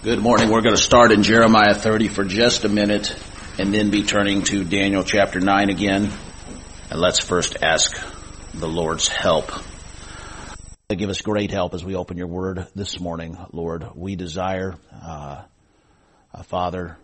Good morning. We're going to start in Jeremiah 30 for just a minute and then be turning to Daniel chapter 9 again. And let's first ask the Lord's help. Give us great help as we open your word this morning, Lord. We desire, Father,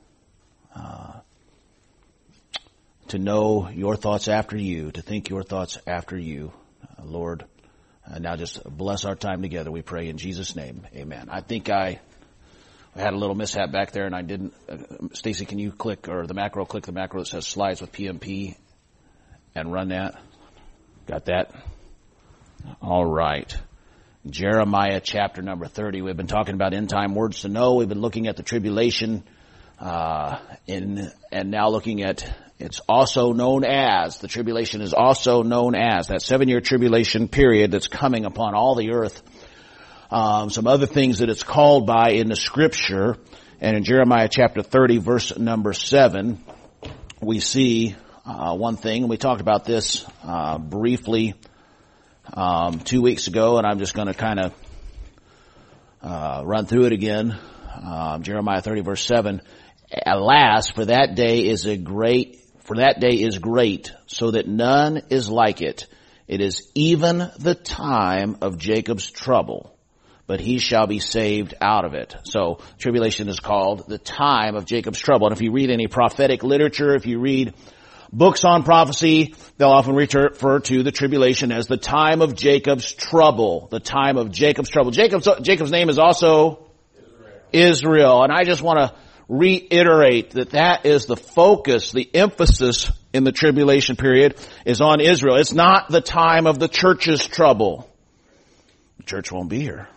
to know your thoughts after you, to think your thoughts after you, Lord. Now just bless our time together, we pray in Jesus' name. Amen. I think I had a little mishap back there and I didn't. Stacy, can you click the macro that says slides with PMP and run that? Got that? All right. Jeremiah chapter number 30. We've been talking about end time words to know. We've been looking at the tribulation, and now looking at it's also known as, the tribulation is also known as that 7-year tribulation period that's coming upon all the earth. Some other things that it's called by in the scripture, and in Jeremiah chapter 30 verse number 7, we see, one thing, and we talked about this, briefly, 2 weeks ago, and I'm just going to kind of, run through it again. Jeremiah 30 verse 7, alas, for that day is great, so that none is like it. It is even the time of Jacob's trouble, but he shall be saved out of it. So tribulation is called the time of Jacob's trouble. And if you read any prophetic literature, if you read books on prophecy, they'll often refer to the tribulation as the time of Jacob's trouble. The time of Jacob's trouble. Jacob's name is also Israel. And I just want to reiterate that is the focus, the emphasis in the tribulation period is on Israel. It's not the time of the church's trouble. The church won't be here.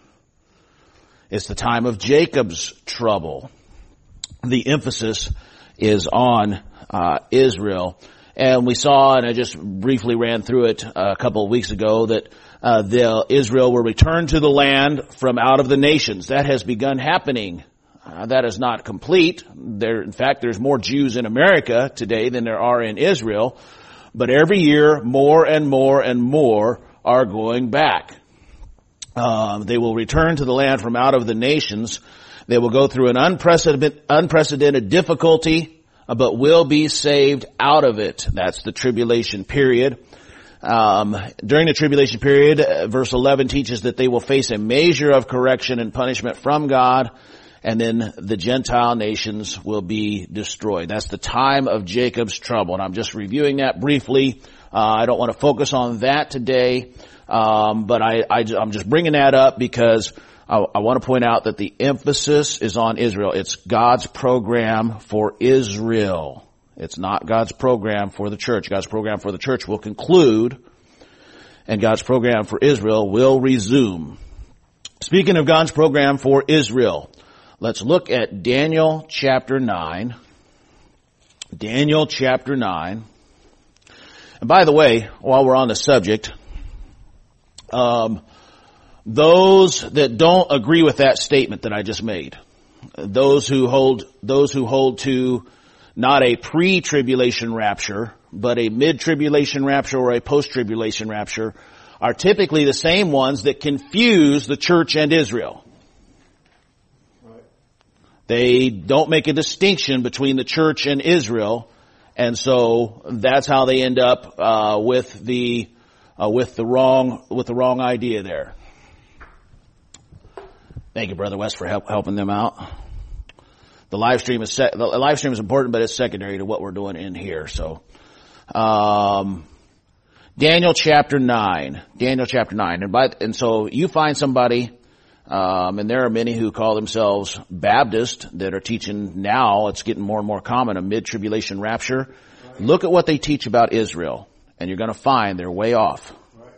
It's the time of Jacob's trouble. The emphasis is on Israel. And we saw, and I just briefly ran through it a couple of weeks ago, that Israel will return to the land from out of the nations. That has begun happening. That is not complete. In fact, there's more Jews in America today than there are in Israel. But every year, more and more and more are going back. They will return to the land from out of the nations. They will go through an unprecedented difficulty, but will be saved out of it. That's the tribulation period. During the tribulation period, verse 11 teaches that they will face a measure of correction and punishment from God, and then the Gentile nations will be destroyed. That's the time of Jacob's trouble. And I'm just reviewing that briefly. I don't want to focus on that today. But I'm just bringing that up because I want to point out that the emphasis is on Israel. It's God's program for Israel. It's not God's program for the church. God's program for the church will conclude, and God's program for Israel will resume. Speaking of God's program for Israel, let's look at Daniel chapter 9. Daniel chapter 9. And by the way, while we're on the subject, those that don't agree with that statement that I just made, those who hold to not a pre-tribulation rapture, but a mid-tribulation rapture or a post-tribulation rapture, are typically the same ones that confuse the church and Israel. Right. They don't make a distinction between the church and Israel, and so that's how they end up with the wrong idea there. Thank you, Brother West, for helping them out. The live stream is important, but it's secondary to what we're doing in here. So, Daniel chapter 9, and so you find somebody, and there are many who call themselves Baptist that are teaching now. It's getting more and more common, a mid-tribulation rapture. Look at what they teach about Israel, and you're going to find they're way off.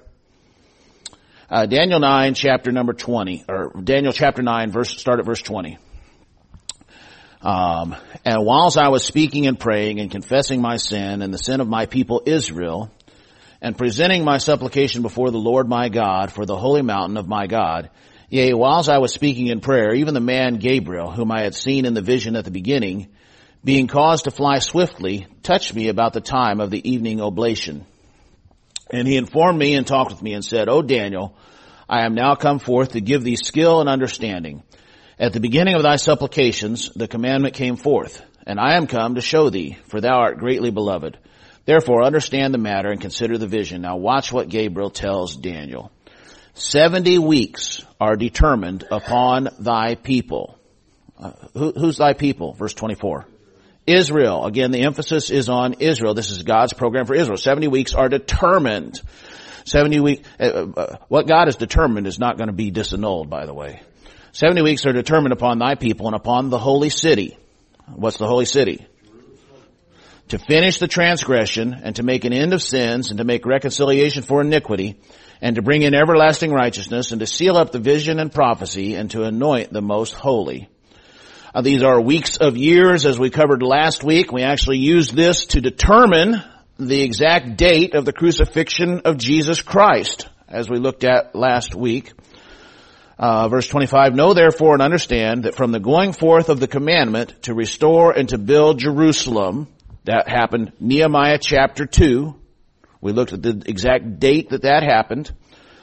Daniel 9, chapter number 20, or Daniel chapter 9, start at verse 20. And whilst I was speaking and praying and confessing my sin and the sin of my people Israel, and presenting my supplication before the Lord my God for the holy mountain of my God, yea, whilst I was speaking in prayer, even the man Gabriel, whom I had seen in the vision at the beginning, being caused to fly swiftly, touched me about the time of the evening oblation. And he informed me and talked with me and said, O Daniel, I am now come forth to give thee skill and understanding. At the beginning of thy supplications, the commandment came forth, and I am come to show thee, for thou art greatly beloved. Therefore understand the matter and consider the vision. Now watch what Gabriel tells Daniel. 70 weeks are determined upon thy people. Who's thy people? Verse 24. Israel. Again, the emphasis is on Israel. This is God's program for Israel. 70 weeks are determined. 70 weeks, what God has determined is not going to be disannulled, by the way. 70 weeks are determined upon thy people and upon the holy city. What's the holy city? To finish the transgression and to make an end of sins and to make reconciliation for iniquity and to bring in everlasting righteousness and to seal up the vision and prophecy and to anoint the most holy. These are weeks of years, as we covered last week. We actually used this to determine the exact date of the crucifixion of Jesus Christ, as we looked at last week. Verse 25, know therefore and understand that from the going forth of the commandment to restore and to build Jerusalem, that happened Nehemiah chapter 2. We looked at the exact date that happened.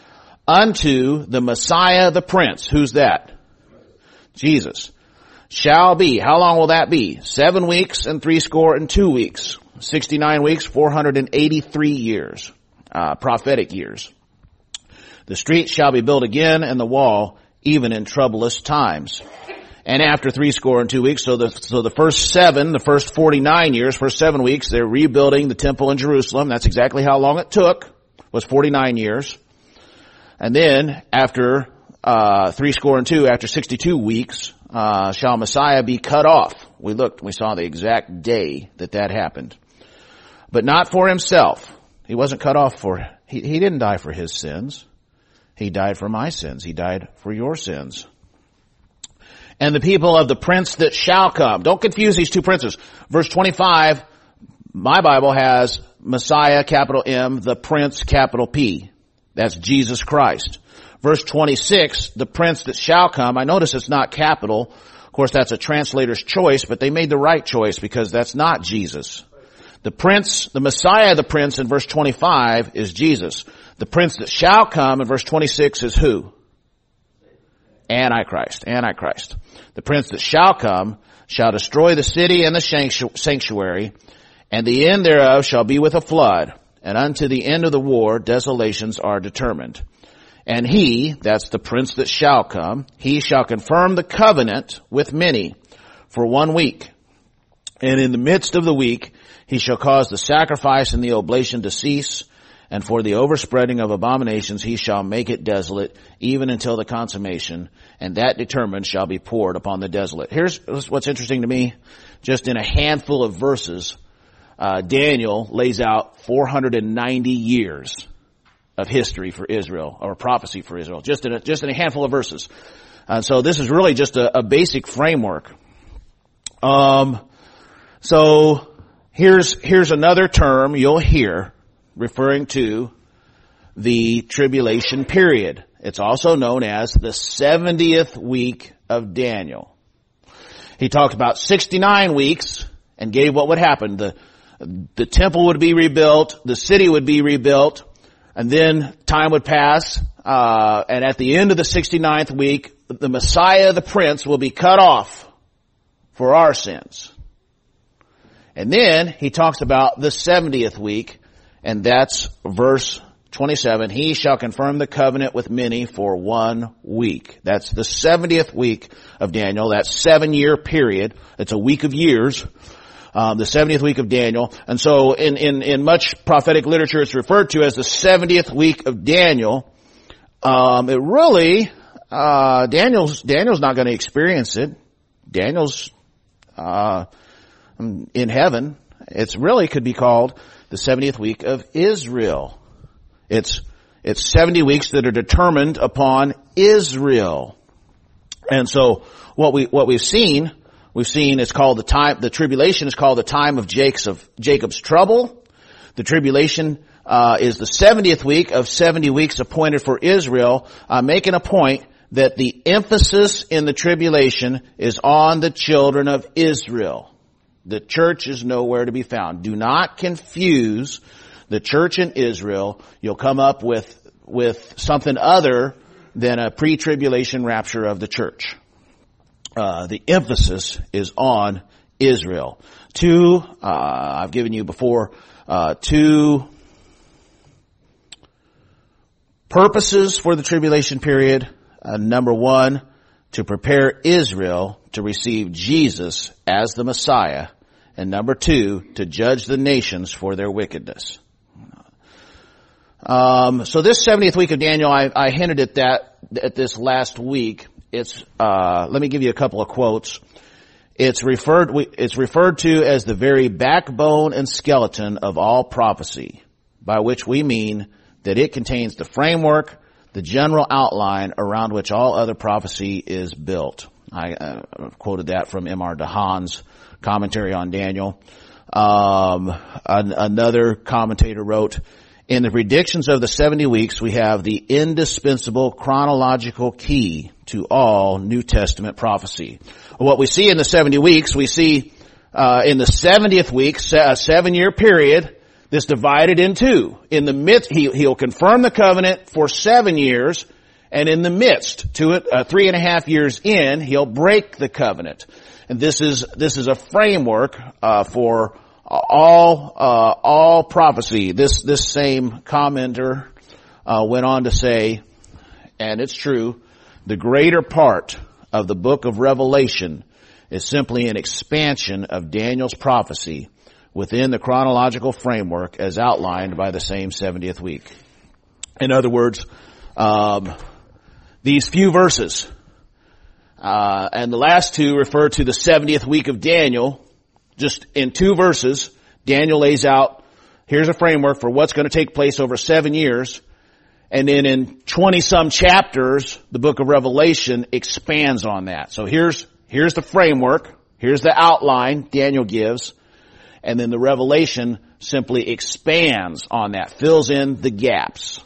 Unto the Messiah the Prince. Who's that? Jesus. Shall be. How long will that be? 7 weeks and 62 weeks. 69 weeks, 483 years. Prophetic years. The street shall be built again and the wall even in troublous times. And after 62 weeks, so the first 49 years, first 7 weeks, they're rebuilding the temple in Jerusalem. That's exactly how long it took, was 49 years. And then after 62, after 62 weeks, shall Messiah be cut off. We saw the exact day that happened. But not for himself. He wasn't cut off he didn't die for his sins. He died for my sins. He died for your sins. And the people of the prince that shall come. Don't confuse these two princes. Verse 25, my Bible has Messiah, capital M, the prince, capital P. That's Jesus Christ. Verse 26, the prince that shall come. I notice it's not capital. Of course, that's a translator's choice, but they made the right choice because that's not Jesus. The prince, the Messiah, the prince in verse 25 is Jesus. The prince that shall come in verse 26 is who? Antichrist. The prince that shall come shall destroy the city and the sanctuary, and the end thereof shall be with a flood, and unto the end of the war desolations are determined. And he, that's the prince that shall come, he shall confirm the covenant with many for 1 week. And in the midst of the week he shall cause the sacrifice and the oblation to cease, and for the overspreading of abominations he shall make it desolate, even until the consummation, and that determined shall be poured upon the desolate. Here's what's interesting to me. Just in a handful of verses, Daniel lays out 490 years of history for Israel, or prophecy for Israel, just in a handful of verses. And so this is really just a basic framework. So here's another term you'll hear referring to the tribulation period. It's also known as the 70th week of Daniel. He talked about 69 weeks and gave what would happen. The temple would be rebuilt, the city would be rebuilt, and then time would pass, and at the end of the 69th week, the Messiah, the Prince, will be cut off for our sins. And then he talks about the 70th week, and that's verse 27. He shall confirm the covenant with many for 1 week. That's the 70th week of Daniel, that 7-year period. It's a week of years. The 70th week of Daniel. And so in much prophetic literature it's referred to as the 70th week of Daniel. It really, Daniel's not going to experience it. Daniel's, in heaven. It's really could be called the 70th week of Israel. It's 70 weeks that are determined upon Israel. And so what we've seen it's called the tribulation is called the time of Jacob's trouble. The tribulation is the 70th week of 70 weeks appointed for Israel, making a point that the emphasis in the tribulation is on the children of Israel. The church is nowhere to be found. Do not confuse the church in Israel. You'll come up with something other than a pre-tribulation rapture of the church. the emphasis is on Israel. I've given you before, two purposes for the tribulation period. Number one, to prepare Israel to receive Jesus as the Messiah. And number two, to judge the nations for their wickedness. So this 70th week of Daniel, I hinted at that at this last week. It's let me give you a couple of quotes. It's referred to as the very backbone and skeleton of all prophecy, by which we mean that it contains the framework, the general outline around which all other prophecy is built. I quoted that from M.R. DeHaan's commentary on Daniel. Another commentator wrote, in the predictions of the 70 weeks, we have the indispensable chronological key to all New Testament prophecy. What we see in the 70 weeks, we see in the 70th week, a 7-year period, this divided in two. In the midst, he'll confirm the covenant for 7 years, and in the midst, 3.5 years in, he'll break the covenant. And this is a framework for all prophecy. This same commenter went on to say, and it's true, the greater part of the book of Revelation is simply an expansion of Daniel's prophecy within the chronological framework as outlined by the same 70th week. In other words, these few verses, and the last two refer to the 70th week of Daniel. Just in 2 verses, Daniel lays out, here's a framework for what's going to take place over 7 years. And then in 20-some chapters, the book of Revelation expands on that. So here's the framework. Here's the outline Daniel gives. And then the Revelation simply expands on that, fills in the gaps.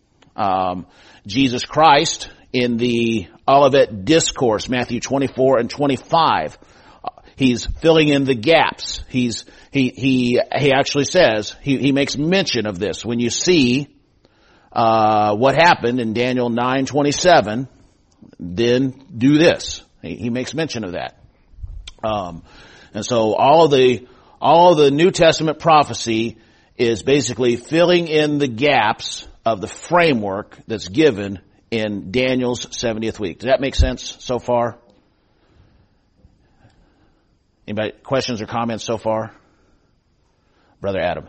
Jesus Christ in the Olivet Discourse, Matthew 24 and 25, he's filling in the gaps. He actually says, he makes mention of this. When you see what happened in Daniel 9:27, then do this. He makes mention of that. And so all of the New Testament prophecy is basically filling in the gaps of the framework that's given in Daniel's 70th week. Does that make sense so far? Anybody questions or comments so far? Brother Adam.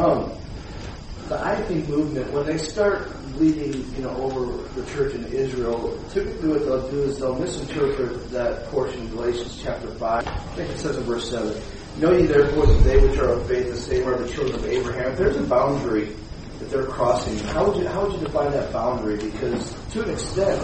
The I think movement, when they start leading, over the church in Israel, typically what they'll do is they'll misinterpret that portion of Galatians chapter 5. I think it says in verse 7, know ye therefore that they which are of faith, the same are the children of Abraham. If there's a boundary that they're crossing, how would you define that boundary? Because to an extent,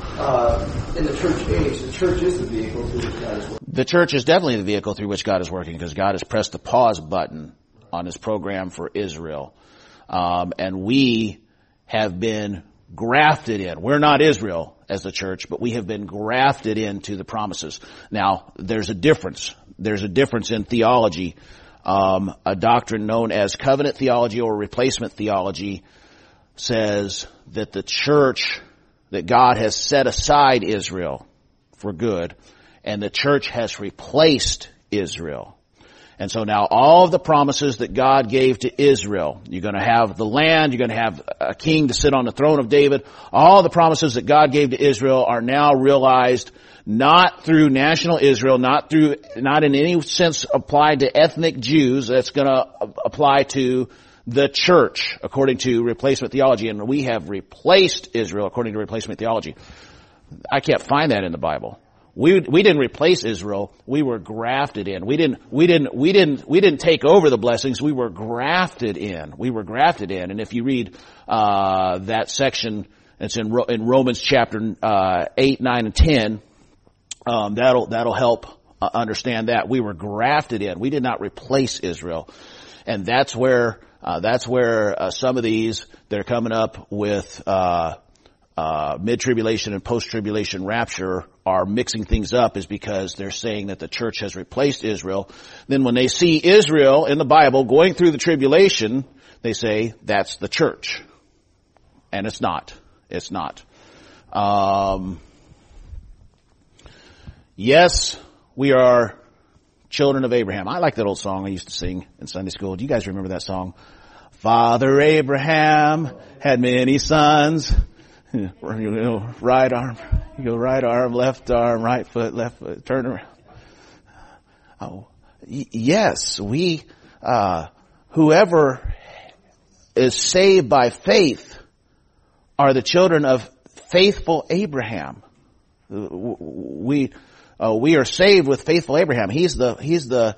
in the church age, the church is the vehicle through which God is working. The church is definitely the vehicle through which God is working, because God has pressed the pause button on his program for Israel. And we have been grafted in. We're not Israel as the church, but we have been grafted into the promises. Now, there's a difference. There's a difference in theology. A doctrine known as covenant theology or replacement theology says that the church, that God has set aside Israel for good, and the church has replaced Israel. And so now all of the promises that God gave to Israel, you're going to have the land, you're going to have a king to sit on the throne of David, all the promises that God gave to Israel are now realized not through national Israel, not in any sense applied to ethnic Jews. That's going to apply to the church according to replacement theology. And we have replaced Israel according to replacement theology. I can't find that in the Bible. We didn't replace Israel. We were grafted in. We didn't take over the blessings. We were grafted in. We were grafted in. And if you read that section, it's in Romans chapter 8, 9, and 10. That'll help understand that we were grafted in. We did not replace Israel, and that's where some of these that are coming up with mid-tribulation and post-tribulation rapture are mixing things up, is because they're saying that the church has replaced Israel. Then when they see Israel in the Bible going through the tribulation, they say that's the church, and it's not. It's not. Yes, we are children of Abraham. I like that old song I used to sing in Sunday school. Do you guys remember that song? Father Abraham had many sons. Right arm, right arm, left arm, right foot, left foot, turn around. Oh, yes, whoever is saved by faith are the children of faithful Abraham. We are saved with faithful Abraham. He's the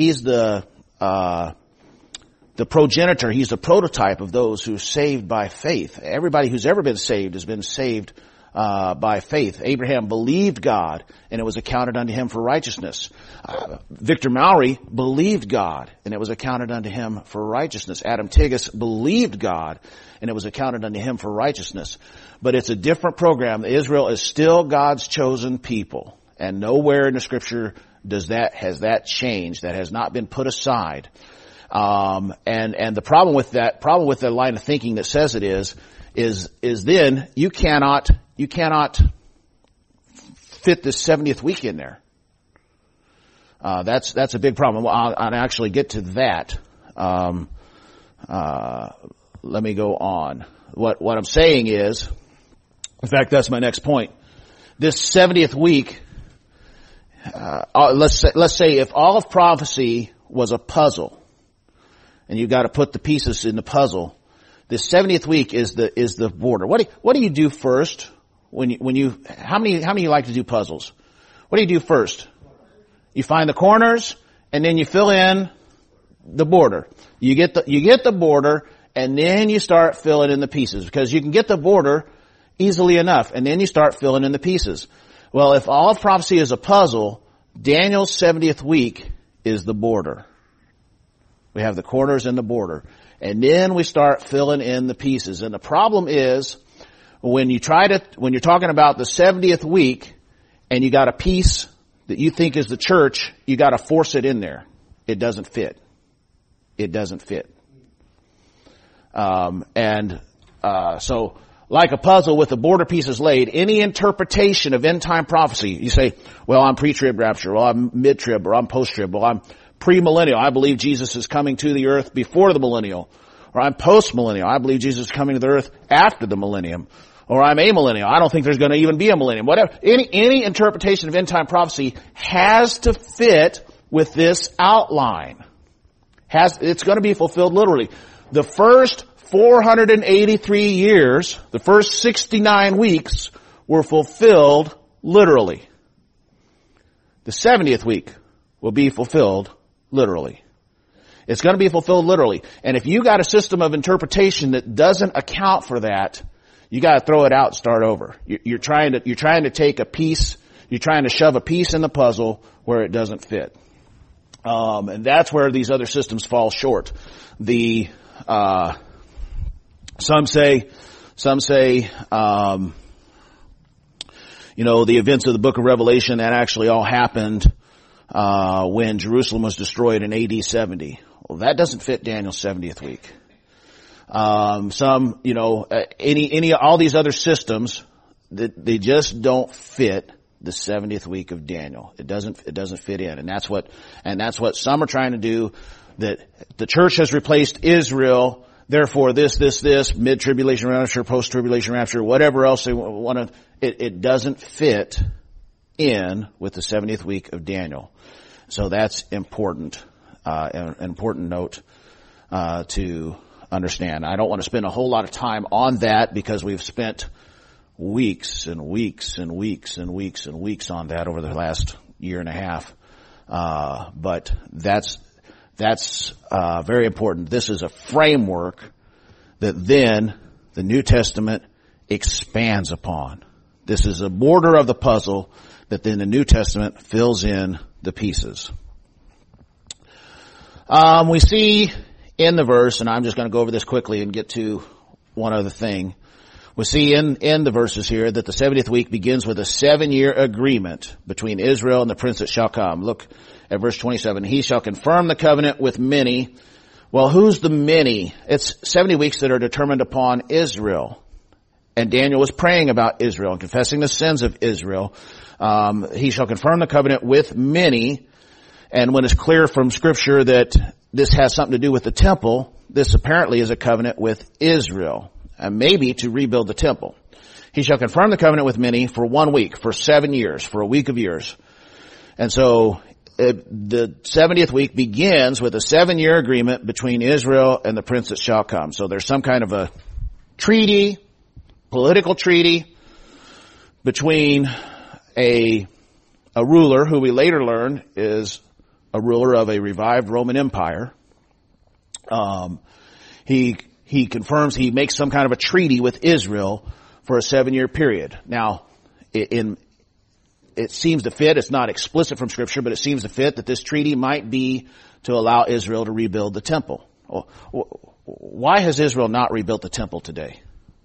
progenitor. He's the prototype of those who are saved by faith. Everybody who's ever been saved has been saved by faith. Abraham believed God, and it was accounted unto him for righteousness. Victor Mowry believed God, and it was accounted unto him for righteousness. Adam Tigas believed God, and it was accounted unto him for righteousness. But it's a different program. Israel is still God's chosen people, and nowhere in the Scripture has that changed. That has not been put aside. And the problem with that line of thinking that says it is then you cannot fit this 70th week in there. That's a big problem. I'll actually get to that. Let me go on. What I'm saying is, in fact, that's my next point. This 70th week, let's say if all of prophecy was a puzzle, and you've got to put the pieces in the puzzle, this 70th week is the border. What do you do first when you how many of you like to do puzzles? What do you do first? You find the corners, and then you fill in the border. You get the border, and then you start filling in the pieces, because you can get the border easily enough, and then you start filling in the pieces. Well, if all of prophecy is a puzzle, Daniel's 70th week is the border. We have the corners and the border. And then we start filling in the pieces. And the problem is, when you're talking about the 70th week, and you got a piece that you think is the church, you got to force it in there. It doesn't fit. It doesn't fit. So, like a puzzle with the border pieces laid, any interpretation of end time prophecy, you say, well, I'm pre-trib rapture, well, I'm mid-trib, or I'm post-trib, well, I'm pre-millennial. I believe Jesus is coming to the earth before the millennial. Or I'm post-millennial. I believe Jesus is coming to the earth after the millennium. Or I'm amillennial. I don't think there's going to even be a millennium. Whatever. Any interpretation of end time prophecy has to fit with this outline. It's going to be fulfilled literally. The first 483 years, the first 69 weeks were fulfilled literally. The 70th week will be fulfilled literally. It's going to be fulfilled literally. And if you got a system of interpretation that doesn't account for that, you got to throw it out and start over. You're trying to take a piece, you're trying to shove a piece in the puzzle where it doesn't fit. And that's where these other systems fall short. Some say, the events of the book of Revelation, that actually all happened when Jerusalem was destroyed in AD 70. Well, that doesn't fit Daniel's 70th week. All these other systems, they just don't fit the 70th week of Daniel. It doesn't fit in. And that's what some are trying to do, that the church has replaced Israel, therefore this, mid-tribulation rapture, post-tribulation rapture, whatever else they want to, it doesn't fit in with the 70th week of Daniel. So that's important, an important note, to understand. I don't want to spend a whole lot of time on that, because we've spent weeks and weeks and weeks and weeks and weeks on that over the last year and a half. But that's very important. This is a framework that then the New Testament expands upon. This is a border of the puzzle that then the New Testament fills in the pieces. We see in the verse, and I'm just going to go over this quickly and get to one other thing. We see in the verses here that the 70th week begins with a 7-year agreement between Israel and the prince that shall come. Look at verse 27. He shall confirm the covenant with many. Well, who's the many? It's 70 weeks that are determined upon Israel. and Daniel was praying about Israel and confessing the sins of Israel. He shall confirm the covenant with many. And when it's clear from Scripture that this has something to do with the temple, this apparently is a covenant with Israel, and maybe to rebuild the temple. He shall confirm the covenant with many for 1 week, for 7 years, for a week of years. And so the 70th week begins with a 7-year agreement between Israel and the prince that shall come. So there's some kind of a treaty, political treaty, between a ruler who we later learn is a ruler of a revived Roman Empire. He confirms, he makes some kind of a treaty with Israel for a 7-year period. Now, it seems to fit, it's not explicit from Scripture, but it seems to fit that this treaty might be to allow Israel to rebuild the temple. Why has Israel not rebuilt the temple today?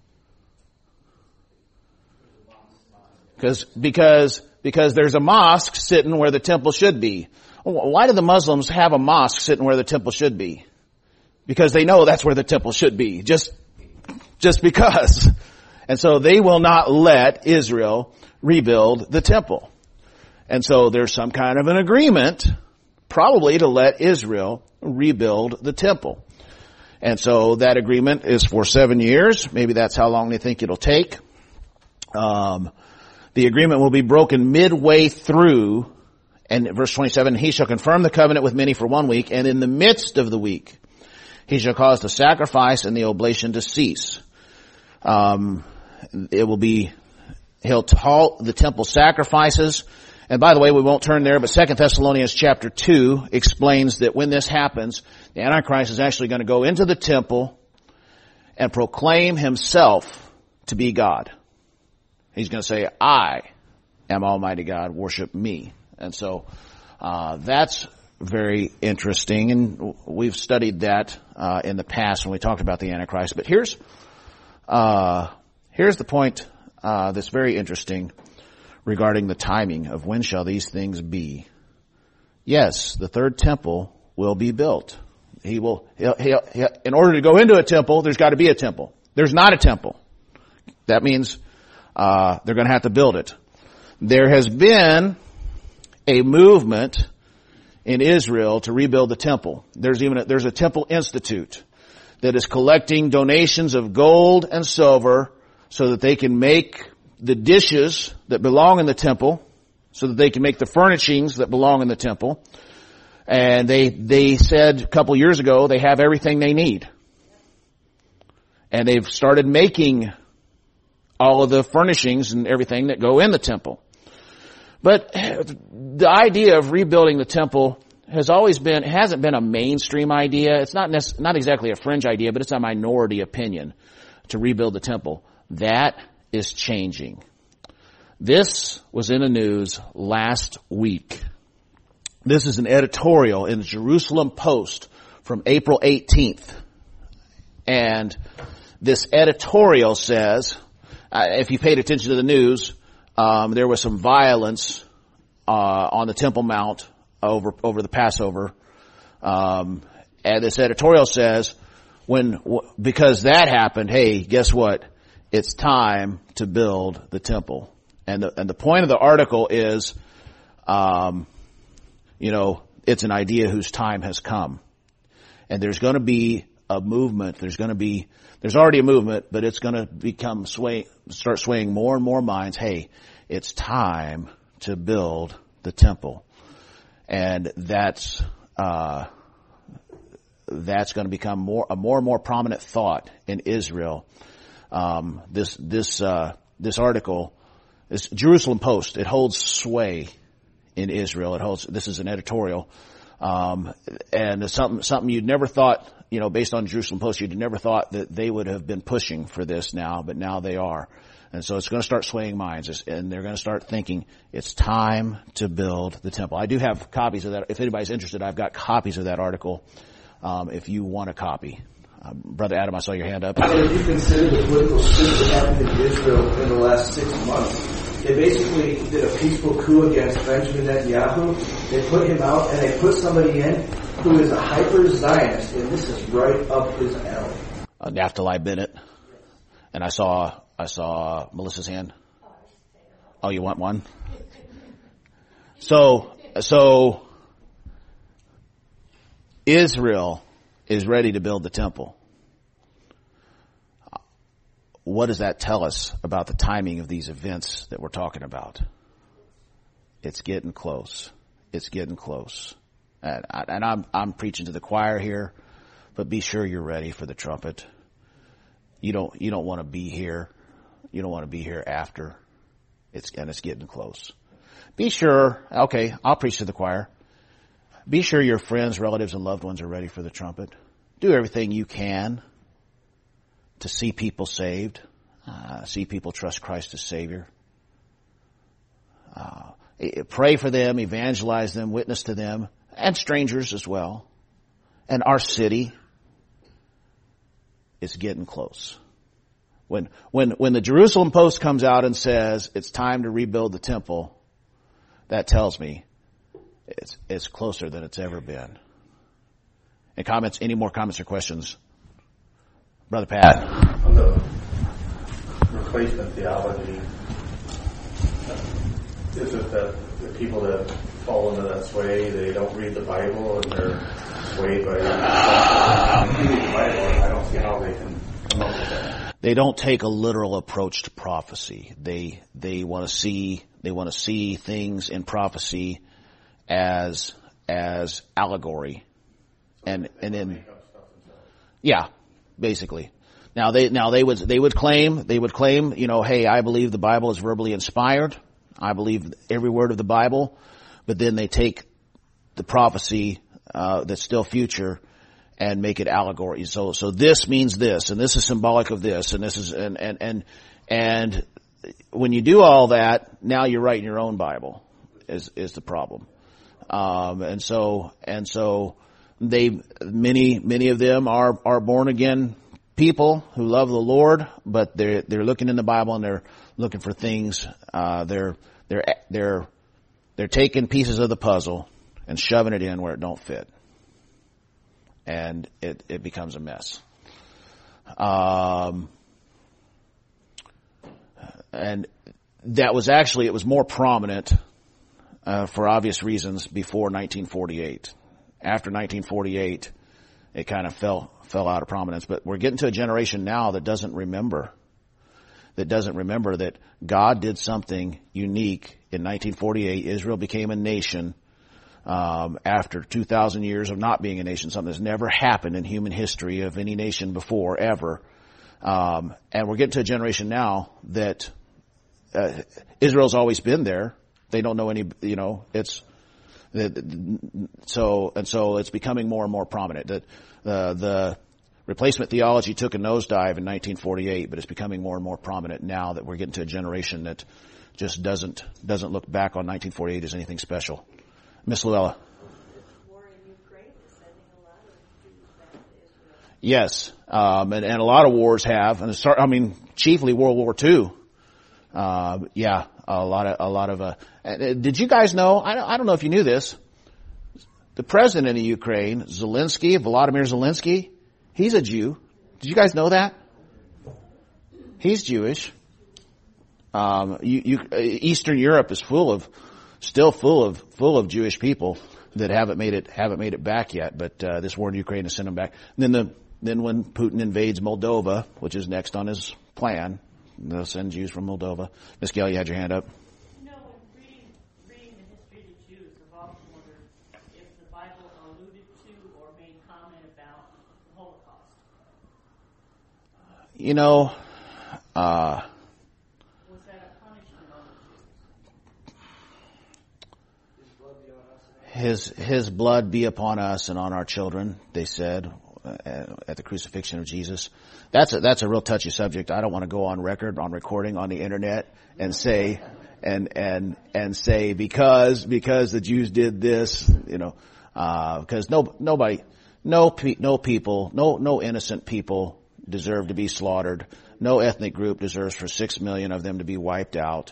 Because there's a mosque sitting where the temple should be. Why do the Muslims have a mosque sitting where the temple should be? Because they know that's where the temple should be. Just because. And so they will not let Israel rebuild the temple. And so there's some kind of an agreement, probably to let Israel rebuild the temple. And so that agreement is for 7 years. Maybe that's how long they think it'll take. The agreement will be broken midway through. And verse 27, he shall confirm the covenant with many for 1 week, and in the midst of the week, he shall cause the sacrifice and the oblation to cease. He'll halt the temple sacrifices. And by the way, we won't turn there, but 2 Thessalonians chapter 2 explains that when this happens, the Antichrist is actually going to go into the temple and proclaim himself to be God. He's going to say, I am Almighty God, worship me. And so that's very interesting, and we've studied that in the past when we talked about the Antichrist. But here's the point that's very interesting regarding the timing of when shall these things be. Yes, the third temple will be built. He'll in order to go into a temple, there's got to be a temple. There's not a temple. That means they're going to have to build it. There has been a movement in Israel to rebuild the temple. There's a temple institute that is collecting donations of gold and silver so that they can make the dishes that belong in the temple, so that they can make the furnishings that belong in the temple. And they said a couple years ago they have everything they need. And they've started making all of the furnishings and everything that go in the temple. But the idea of rebuilding the temple hasn't been a mainstream idea. It's not exactly a fringe idea, but it's a minority opinion to rebuild the temple. That is changing. This was in the news last week. This is an editorial in the Jerusalem Post from April 18th. And this editorial says, if you paid attention to the news, there was some violence on the Temple Mount over the Passover. And this editorial says, because that happened, hey, guess what? It's time to build the temple. And the point of the article is, it's an idea whose time has come. And there's going to be a movement. There's already a movement, but it's going to start swaying more and more minds. Hey, it's time to build the temple. And that's going to become a more and more prominent thought in Israel. This article, this Jerusalem Post, it holds sway in Israel. This is an editorial. And it's something you'd never thought, based on Jerusalem Post, you'd never thought that they would have been pushing for this now, but now they are. And so it's going to start swaying minds, and they're going to start thinking it's time to build the temple. I do have copies of that. If anybody's interested, I've got copies of that article, if you want a copy. Brother Adam, I saw your hand up. If you consider the political shift that happened in Israel in the last 6 months, they basically did a peaceful coup against Benjamin Netanyahu. They put him out, and they put somebody in who is a hyper-Zionist, and this is right up his alley. Naphtali Bennett. And I saw saw Melissa's hand. Oh, you want one? So Israel is ready to build the temple. What does that tell us about the timing of these events that we're talking about? It's getting close. It's getting close. And I'm preaching to the choir here, but be sure you're ready for the trumpet. You don't want to be here. You don't want to be here after. It's getting close. Be sure, okay, I'll preach to the choir. Be sure your friends, relatives, and loved ones are ready for the trumpet. Do everything you can to see people saved, see people trust Christ as Savior. Pray for them, evangelize them, witness to them, and strangers as well. And our city is getting close. When the Jerusalem Post comes out and says it's time to rebuild the temple, that tells me it's closer than it's ever been. And comments, any more comments or questions? Brother Pat. On the replacement theology, is it that the people that fall into that sway, they don't read the Bible and they're swayed by reading the Bible? I don't see how they can come up with that. They don't take a literal approach to prophecy. They want to see things in prophecy as allegory, and then yeah, basically. Now they would claim, hey, I believe the Bible is verbally inspired. I believe every word of the Bible, but then they take the prophecy that's still future and make it allegory. So this means this, and this is symbolic of this, and this is and when you do all that, now you're writing your own Bible is the problem. And so many of them are born again people who love the Lord, but they're looking in the Bible and they're looking for things. They're taking pieces of the puzzle and shoving it in where it don't fit, and it becomes a mess. And that was actually, it was more prominent for obvious reasons before 1948. After 1948, it kind of fell out of prominence. But we're getting to a generation now that doesn't remember that God did something unique in 1948. Israel became a nation after 2,000 years of not being a nation, something that's never happened in human history of any nation before, ever. And we're getting to a generation now that Israel's always been there. They don't know any, so it's becoming more and more prominent. That the replacement theology took a nosedive in 1948, but it's becoming more and more prominent now that we're getting to a generation that just doesn't look back on 1948 as anything special. Miss Luella. War in Ukraine is sending a lot of Jews back to Israel. Yes, and a lot of wars have, and chiefly World War II. A lot of. Did you guys know? I don't know if you knew this. The president of Ukraine, Volodymyr Zelensky, he's a Jew. Did you guys know that? He's Jewish. Eastern Europe is still full of Jewish people that haven't made it back yet. But this war in Ukraine has sent them back. And then when Putin invades Moldova, which is next on his plan, they'll send Jews from Moldova. Miss Gail, you had your hand up. When reading the history of the Jews, I've often wondered if the Bible alluded to or made comment about the Holocaust. Was that a punishment on the Jews? His blood be upon us and on our children, they said at the crucifixion of Jesus. That's a real touchy subject. I don't want to go on recording on the internet and say say because the Jews did this, because no innocent people deserve to be slaughtered. No ethnic group deserves for 6 million of them to be wiped out.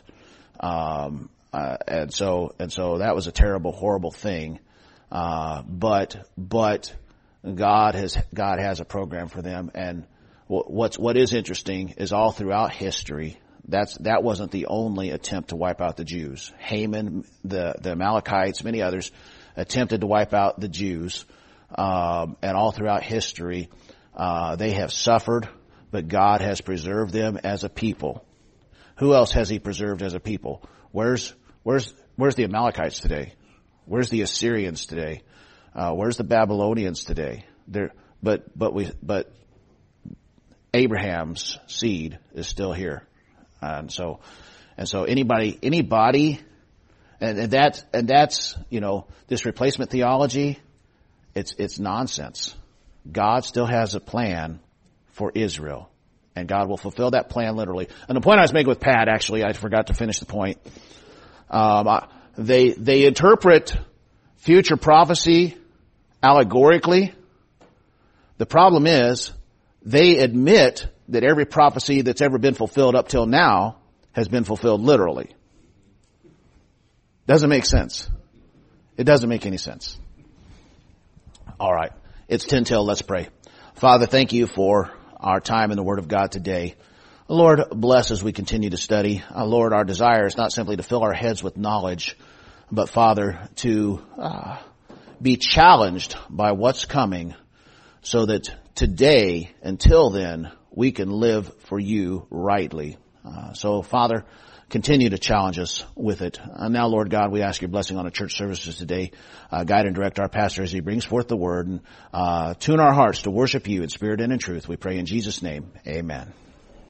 And so that was a terrible, horrible thing. But God has a program for them, and what is interesting is all throughout history, that wasn't the only attempt to wipe out the Jews. Haman, the Amalekites, many others attempted to wipe out the Jews, and all throughout history, they have suffered, but God has preserved them as a people. Who else has He preserved as a people? Where's the Amalekites today? Where's the Assyrians today? Where's the Babylonians today? But Abraham's seed is still here. And so anybody, and that's, this replacement theology, it's nonsense. God still has a plan for Israel, and God will fulfill that plan literally. And the point I was making with Pat, actually, I forgot to finish the point. They interpret future prophecy allegorically. The problem is they admit that every prophecy that's ever been fulfilled up till now has been fulfilled literally. Doesn't make sense. It doesn't make any sense. All right. It's 10 till. Let's pray. Father, thank you for our time in the Word of God today. Lord, bless as we continue to study. Lord, our desire is not simply to fill our heads with knowledge, but Father, to be challenged by what's coming so that today, until then, we can live for you rightly. So Father, continue to challenge us with it. Now, Lord God, we ask your blessing on our church services today. Guide and direct our pastor as he brings forth the word, and tune our hearts to worship you in spirit and in truth. We pray in Jesus' name. Amen.